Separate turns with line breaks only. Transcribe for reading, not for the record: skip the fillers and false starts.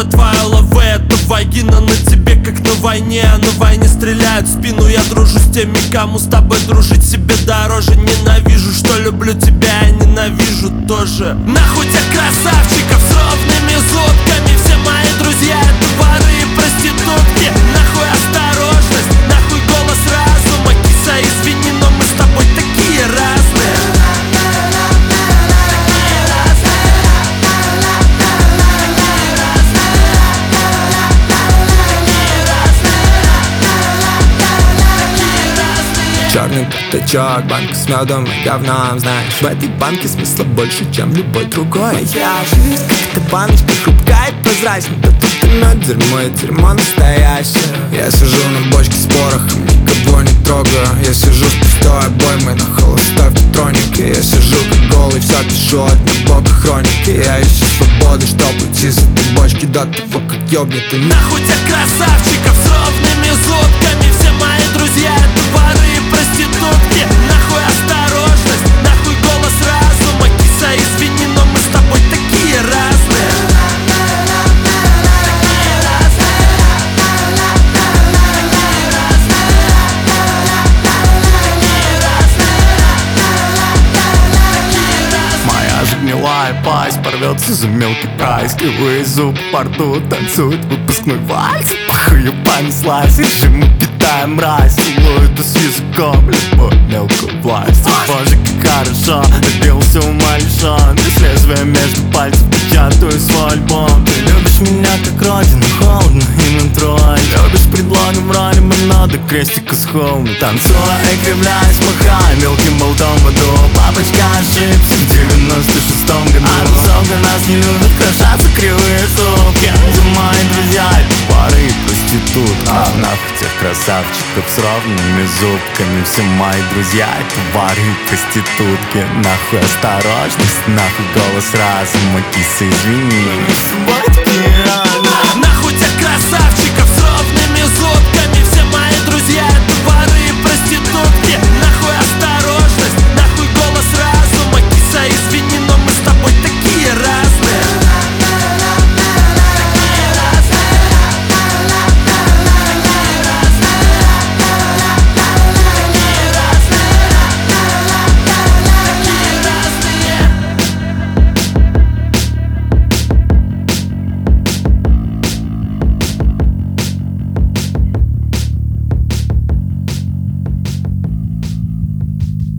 твоя лаве, это вагина на тебе, как на войне. А на войне стреляют в спину. Я дружу с теми, кому с тобой дружить себе дороже. Ненавижу, что люблю тебя, я ненавижу тоже. Нахуй тех красавчиков с ровными зубками. Все мои друзья — это воры и проститутки. Нахуй осторожность, нахуй голос разума. Киса, извини, но мы с тобой такие разные.
Черный пятачок, банка с медом и говном. Знаешь, в этой банке смысла больше, чем любой другой. Моя жизнь как-то баночка, хрупкая и прозрачная. Да тут и мед, дерьмо и дерьмо настоящее. Я сижу на бочке с порохом, никого не трогаю. Я сижу с пустой обоймой на холостой в патронике. Я сижу как голый, все пишу от небога хроники. Я ищу свободы, чтоб уйти с этой бочки до того, как ёбнет.
Нахуй тех красавчиков с ровными зубками. Все мои друзья — это воры и проститутки. Нахуй осторожность, нахуй голос разума. Киса, извини, но мы с тобой такие разные.
Моя же гнилая пасть порвется за мелкий прайс. Кривые зубы по рту танцует выпускной вальс. Похую понеслась, и мы питаем мразь. Целует с языком любовь мелкую власть. Боже, как хорошо, добился ума лишён. Без лезвия между пальцев печатаю свой альбом. Ты любишь меня как родину, холодно и натурально. Любишь предлогом роли монады, крестика с холма. Танцуя и кривляясь, махая мелким болтом в аду. Папочка ошибся в 96-м году. А тусовка нас не любит, крошатся кривые зубки. За мои друзья — это пары и проститут. А нахуй тех красавчиков с ровными зубками. Все мои друзья — это пары и проститутки. Нахуй осторожность, нахуй голос разума. Киса, извини, мы с тобой такие